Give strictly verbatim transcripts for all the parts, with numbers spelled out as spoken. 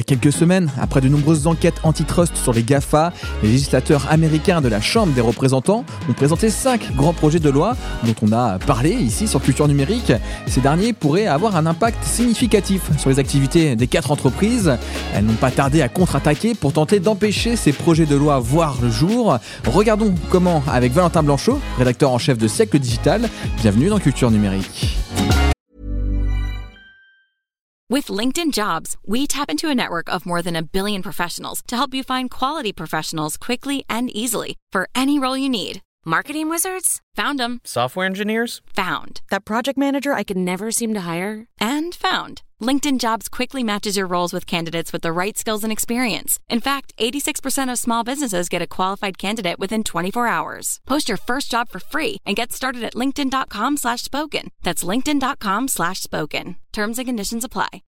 quelques semaines, après de nombreuses enquêtes antitrust sur les GAFA, les législateurs américains de la Chambre des représentants ont présenté cinq grands projets de loi dont on a parlé ici sur Culture Numérique. Ces derniers pourraient avoir un impact significatif sur les activités des quatre entreprises. Elles n'ont pas tardé à contre-attaquer pour tenter d'empêcher ces projets de loi voir le jour. Regardons comment avec Valentin Blanchot, rédacteur en chef de Siècle Digital. Bienvenue dans Culture Numérique. With LinkedIn Jobs, we tap into a network of more than a billion professionals to help you find quality professionals quickly and easily for any role you need. Marketing wizards? Found them. Software engineers? Found. That project manager I could never seem to hire? And found. LinkedIn Jobs quickly matches your roles with candidates with the right skills and experience. In fact, eighty-six percent of small businesses get a qualified candidate within twenty-four hours. Post your first job for free and get started at linkedin.com slash spoken. That's linkedin.com slash spoken. Terms and conditions apply.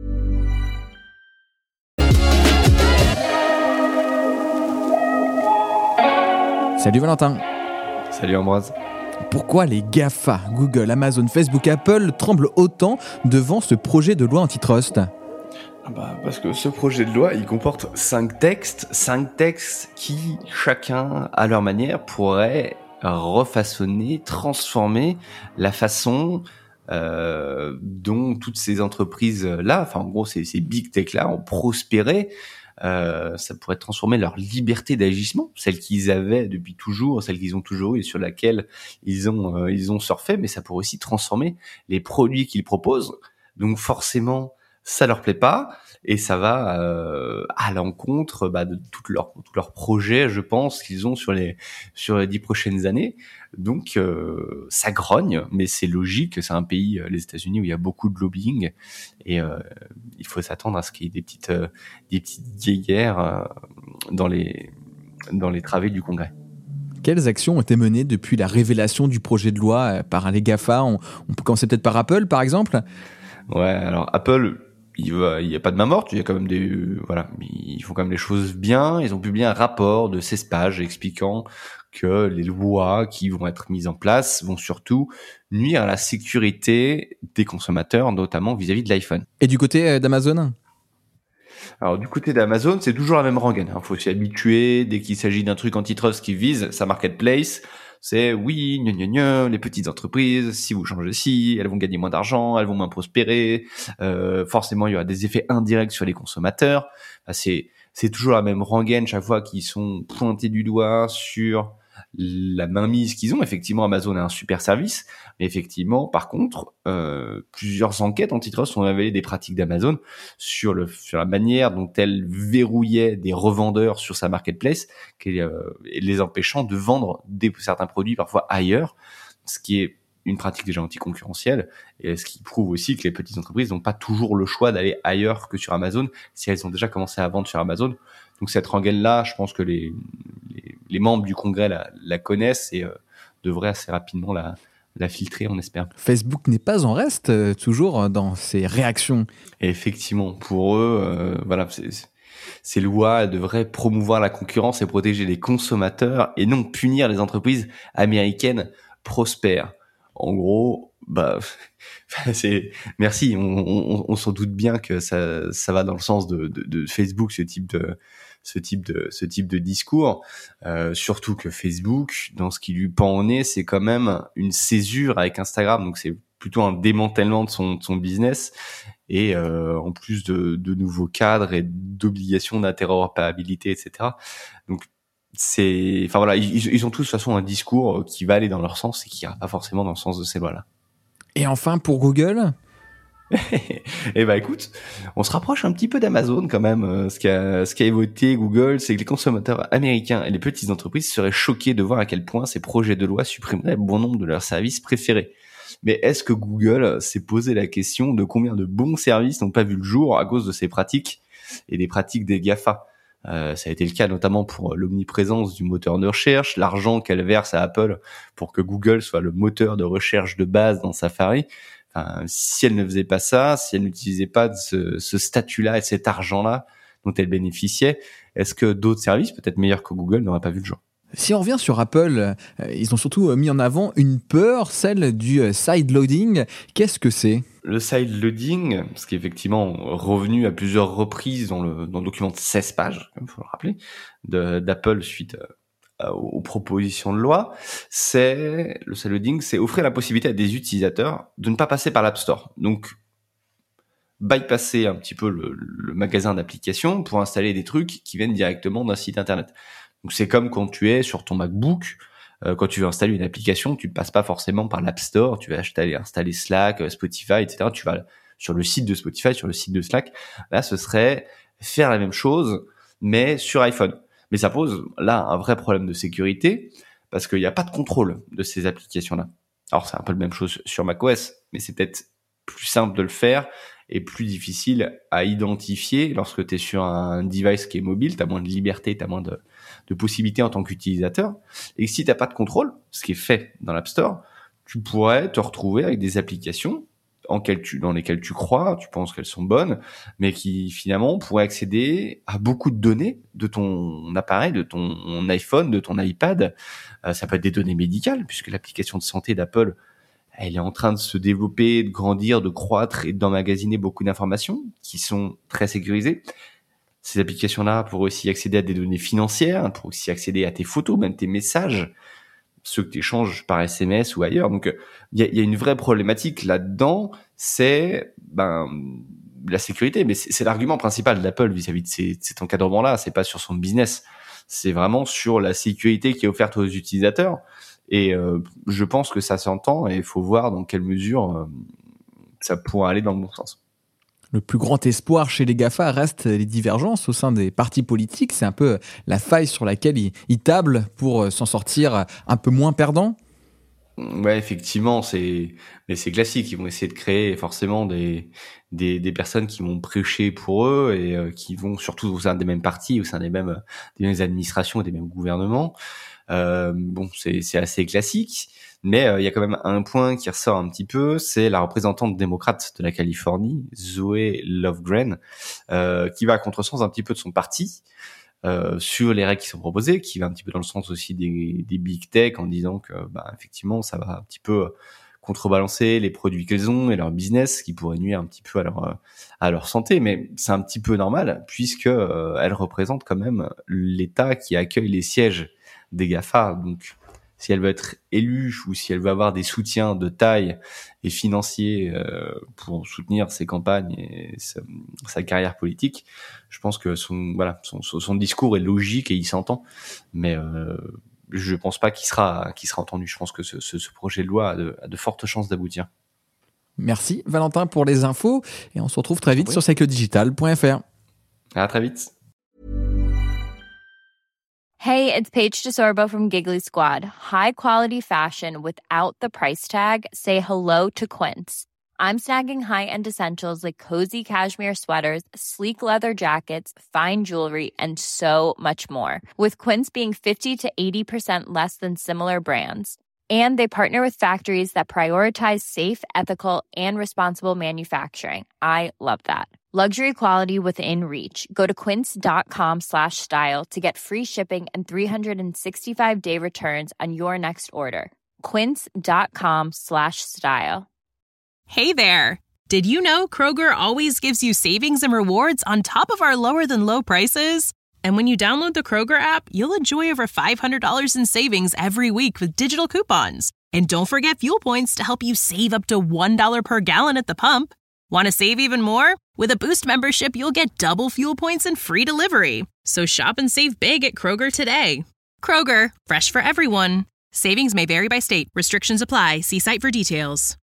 Salut Valentin. Salut Ambroise. Pourquoi les GAFA, Google, Amazon, Facebook, Apple, tremblent autant devant ce projet de loi antitrust ? Bah, parce que ce projet de loi, il comporte cinq textes, cinq textes qui, chacun à leur manière, pourraient refaçonner, transformer la façon euh, dont toutes ces entreprises-là, enfin en gros ces, ces big tech-là, ont prospéré. Euh, ça pourrait transformer leur liberté d'agissement, celle qu'ils avaient depuis toujours, celle qu'ils ont toujours eu et sur laquelle ils ont euh, ils ont surfé, mais ça pourrait aussi transformer les produits qu'ils proposent. Donc forcément, ça leur plaît pas et ça va euh, à l'encontre bah, de tous leurs tous leurs projets, je pense qu'ils ont sur les sur les dix prochaines années. Donc euh, ça grogne, mais c'est logique. C'est un pays, les États-Unis, où il y a beaucoup de lobbying et euh, il faut s'attendre à ce qu'il y ait des petites euh, des petites guéguerres euh, dans les dans les travées du Congrès. Quelles actions ont été menées depuis la révélation du projet de loi par les GAFA ? on, on peut commencer peut-être par Apple, par exemple ? Ouais, alors Apple, il va, il y a pas de main morte, il y a quand même des, voilà, ils font quand même les choses bien. Ils ont publié un rapport de seize pages expliquant que les lois qui vont être mises en place vont surtout nuire à la sécurité des consommateurs, notamment vis-à-vis de l'iPhone. Et du côté d'Amazon ? Alors du côté d'Amazon, c'est toujours la même rengaine. Il faut s'y habituer. Dès qu'il s'agit d'un truc antitrust qui vise sa marketplace, c'est oui, gna gna gna, les petites entreprises, si vous changez ci, elles vont gagner moins d'argent, elles vont moins prospérer. Euh, forcément, il y aura des effets indirects sur les consommateurs. Enfin, c'est c'est toujours la même rengaine chaque fois qu'ils sont pointés du doigt sur la mainmise qu'ils ont. Effectivement, Amazon a un super service, mais effectivement, par contre, euh, plusieurs enquêtes antitrust ont révélé des pratiques d'Amazon sur le sur la manière dont elle verrouillait des revendeurs sur sa marketplace, qui, euh, les empêchant de vendre des certains produits parfois ailleurs, ce qui est une pratique déjà anticoncurrentielle, et ce qui prouve aussi que les petites entreprises n'ont pas toujours le choix d'aller ailleurs que sur Amazon si elles ont déjà commencé à vendre sur Amazon. Donc cette rengaine-là, je pense que les, les, les membres du Congrès la, la connaissent et euh, devraient assez rapidement la, la filtrer, on espère. Facebook n'est pas en reste, euh, toujours dans ses réactions. Et effectivement, pour eux, euh, voilà, c'est, c'est, ces lois elles devraient promouvoir la concurrence et protéger les consommateurs et non punir les entreprises américaines prospères. En gros, bah, c'est merci. On, on, on s'en doute bien que ça, ça va dans le sens de, de, de Facebook, ce type de, ce type de, ce type de discours. Euh, surtout que Facebook, dans ce qui lui pend au nez, c'est quand même une césure avec Instagram. Donc c'est plutôt un démantèlement de son, de son business. Et euh, en plus de, de nouveaux cadres et d'obligations d'interopérabilité, et cetera. Donc c'est, enfin voilà, ils, ils ont tous de toute façon un discours qui va aller dans leur sens et qui ira pas forcément dans le sens de ces lois-là. Et enfin pour Google ? Eh ben écoute, on se rapproche un petit peu d'Amazon quand même. Ce qu'a, ce qu'a évoqué Google, c'est que les consommateurs américains et les petites entreprises seraient choqués de voir à quel point ces projets de loi supprimeraient bon nombre de leurs services préférés. Mais est-ce que Google s'est posé la question de combien de bons services n'ont pas vu le jour à cause de ces pratiques et des pratiques des GAFA ? Euh, ça a été le cas notamment pour l'omniprésence du moteur de recherche, l'argent qu'elle verse à Apple pour que Google soit le moteur de recherche de base dans Safari. Enfin, si elle ne faisait pas ça, si elle n'utilisait pas de ce, ce statut-là et cet argent-là dont elle bénéficiait, est-ce que d'autres services, peut-être meilleurs que Google, n'auraient pas vu le jour ? Si on revient sur Apple, euh, ils ont surtout mis en avant une peur, celle du euh, sideloading. Qu'est-ce que c'est ? Le sideloading, ce qui est effectivement revenu à plusieurs reprises dans le, dans le document de seize pages, il faut le rappeler, de, d'Apple suite à, aux propositions de loi, c'est le sideloading, c'est offrir la possibilité à des utilisateurs de ne pas passer par l'App Store. Donc, bypasser un petit peu le, le magasin d'applications pour installer des trucs qui viennent directement d'un site internet. Donc c'est comme quand tu es sur ton MacBook, euh, quand tu veux installer une application, tu ne passes pas forcément par l'App Store, tu vas installer, installer Slack, Spotify, et cetera. Tu vas sur le site de Spotify, sur le site de Slack. Là, ce serait faire la même chose, mais sur iPhone. Mais ça pose là un vrai problème de sécurité parce qu'il n'y a pas de contrôle de ces applications-là. Alors c'est un peu la même chose sur macOS, mais c'est peut-être plus simple de le faire et plus difficile à identifier lorsque tu es sur un device qui est mobile, tu as moins de liberté, tu as moins de, de possibilités en tant qu'utilisateur. Et si tu n'as pas de contrôle, ce qui est fait dans l'App Store, tu pourrais te retrouver avec des applications en quelles tu, dans lesquelles tu crois, tu penses qu'elles sont bonnes, mais qui finalement pourraient accéder à beaucoup de données de ton appareil, de ton iPhone, de ton iPad. Euh, ça peut être des données médicales, puisque l'application de santé d'Apple, elle est en train de se développer, de grandir, de croître et d'emmagasiner beaucoup d'informations qui sont très sécurisées. Ces applications-là pourraient aussi accéder à des données financières, pourraient aussi accéder à tes photos, même tes messages, ceux que tu échanges par S M S ou ailleurs. Donc, il y a, y a une vraie problématique là-dedans, c'est ben la sécurité. Mais c'est, c'est l'argument principal d'Apple vis-à-vis de ces, cet encadrement-là. C'est pas sur son business, c'est vraiment sur la sécurité qui est offerte aux utilisateurs. Et euh, je pense que ça s'entend et il faut voir dans quelle mesure euh, ça pourra aller dans le bon sens. Le plus grand espoir chez les GAFA reste les divergences au sein des partis politiques. C'est un peu la faille sur laquelle ils, ils tablent pour s'en sortir un peu moins perdants. Ouais, effectivement, c'est mais c'est classique. Ils vont essayer de créer forcément des des, des personnes qui vont prêcher pour eux et euh, qui vont surtout au sein des mêmes partis, au sein des mêmes des mêmes administrations et des mêmes gouvernements. Euh, bon, c'est, c'est assez classique, mais il euh, y a quand même un point qui ressort un petit peu, c'est la représentante démocrate de la Californie, Zoe Lofgren, euh, qui va à contresens un petit peu de son parti euh, sur les règles qui sont proposées, qui va un petit peu dans le sens aussi des, des big tech en disant que, bah, effectivement, ça va un petit peu contrebalancer les produits qu'elles ont et leur business, qui pourrait nuire un petit peu à leur à leur santé, mais c'est un petit peu normal puisque euh, elle représente quand même l'État qui accueille les sièges des GAFA. Donc si elle veut être élue ou si elle veut avoir des soutiens de taille et financiers euh, pour soutenir ses campagnes et sa, sa carrière politique, je pense que son voilà son, son discours est logique et il s'entend, mais euh, je pense pas qu'il sera qu'il sera entendu. Je pense que ce, ce, ce projet de loi a de, a de fortes chances d'aboutir. Merci Valentin pour les infos et on se retrouve très vite oui. sur cycle digital point f r. À très vite. Hey, it's Paige DeSorbo from Giggly Squad. High quality fashion without the price tag. Say hello to Quince. I'm snagging high-end essentials like cozy cashmere sweaters, sleek leather jackets, fine jewelry, and so much more. With Quince being fifty to eighty percent less than similar brands. And they partner with factories that prioritize safe, ethical, and responsible manufacturing. I love that. Luxury quality within reach. Go to quince.com slash style to get free shipping and three sixty-five day returns on your next order. Quince.com slash style. Hey there. Did you know Kroger always gives you savings and rewards on top of our lower than low prices? And when you download the Kroger app, you'll enjoy over five hundred dollars in savings every week with digital coupons. And don't forget fuel points to help you save up to one dollar per gallon at the pump. Want to save even more? With a Boost membership, you'll get double fuel points and free delivery. So shop and save big at Kroger today. Kroger, fresh for everyone. Savings may vary by state. Restrictions apply. See site for details.